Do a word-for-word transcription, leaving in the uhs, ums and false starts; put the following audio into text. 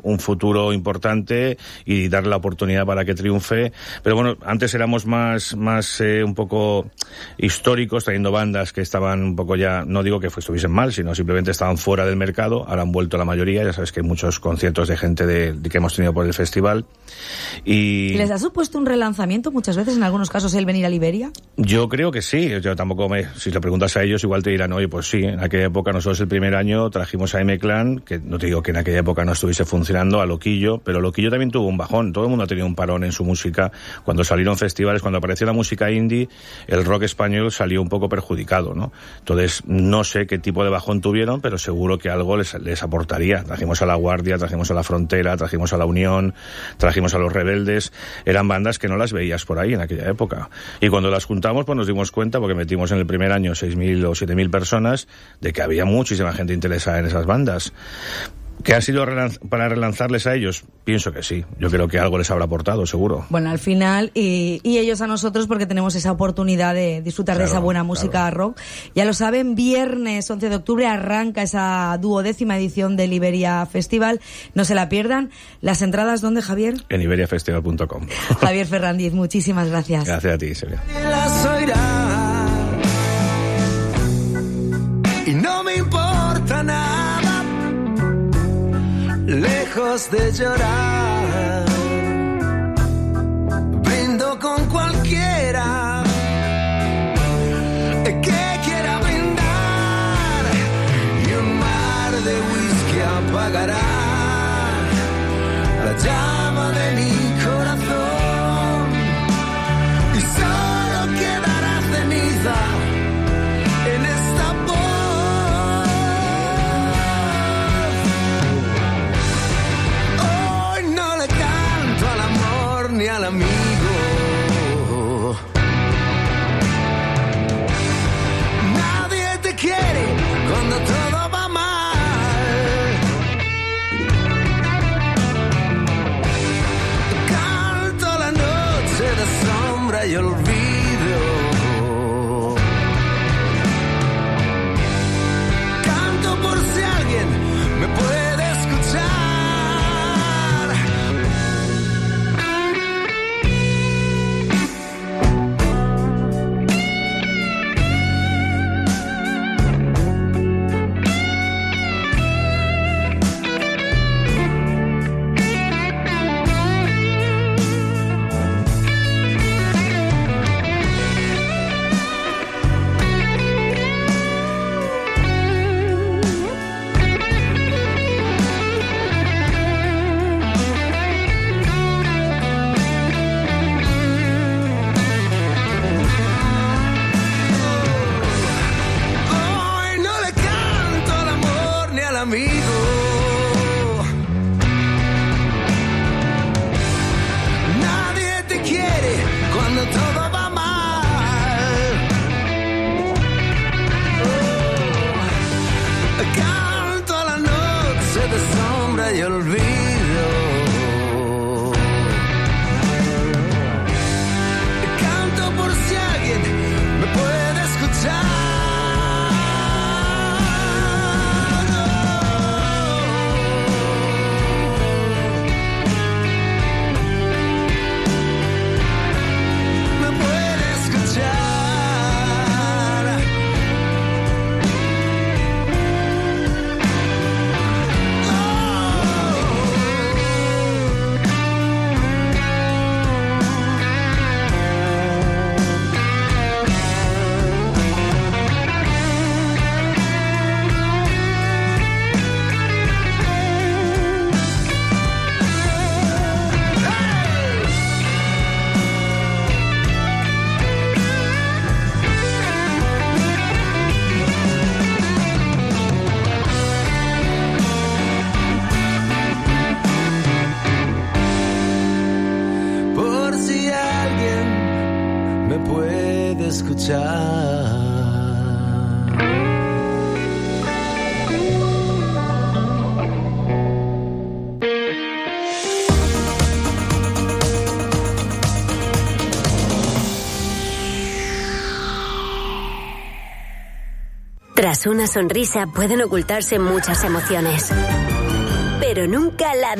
un futuro importante y darle la oportunidad para que triunfe. Pero bueno, antes éramos más, más eh, un poco históricos, trayendo bandas que estaban un poco ya, no digo que estuviesen mal, sino simplemente estaban fuera del mercado. Ahora han vuelto la mayoría, ya sabes que hay muchos conciertos de gente de, de que hemos tenido por el festival. Y ¿les ha supuesto un relanzamiento muchas veces, en algunos casos, el venir a Liberia? Yo creo que sí. Yo tampoco me, si le preguntas a ellos, igual te dirán, oye, pues sí, en aquella época nosotros el primer año trajimos a M-Clan, que no te digo que en aquella época no estuviese funcionando, a Loquillo, pero Loquillo también tuvo un bajón. Todo el mundo ha tenido un parón en su música. Cuando salieron festivales, cuando apareció la música indie, el rock español salió un poco perjudicado, ¿no? Entonces, no sé qué tipo de bajón tuvieron, pero seguro que algo les, les aportaría. Trajimos a La Guardia, trajimos a La Frontera, trajimos a La Unión, trajimos a Los Rebeldes. Eran bandas que no las veías por ahí en aquella época. Y cuando las juntamos, pues nos dimos cuenta, porque metimos en el primer año seis mil o siete mil personas, de que había muchísima gente interesada en esas bandas. ¿Que ha sido relanz- para relanzarles a ellos? Pienso que sí. Yo creo que algo les habrá aportado, seguro. Bueno, al final, y, y ellos a nosotros, porque tenemos esa oportunidad de disfrutar Claro, de esa buena música claro. rock. Ya lo saben, viernes once de octubre arranca esa duodécima edición del Iberia Festival. No se la pierdan. ¿Las entradas dónde, Javier? En iberia festival punto com. Javier Ferrandiz, muchísimas gracias. Gracias a ti, Silvia. Y no me importa nada, lejos de llorar, brindo con cualquiera que quiera brindar, y un mar de whisky apagará la llama de mi corazón, y solo quedará ceniza en esta voz. Ni al amigo. Nadie te quiere cuando todo va mal. Canto la noche de sombra y olvido. Canto por si alguien me puede escuchar. Tras una sonrisa pueden ocultarse muchas emociones, pero nunca la de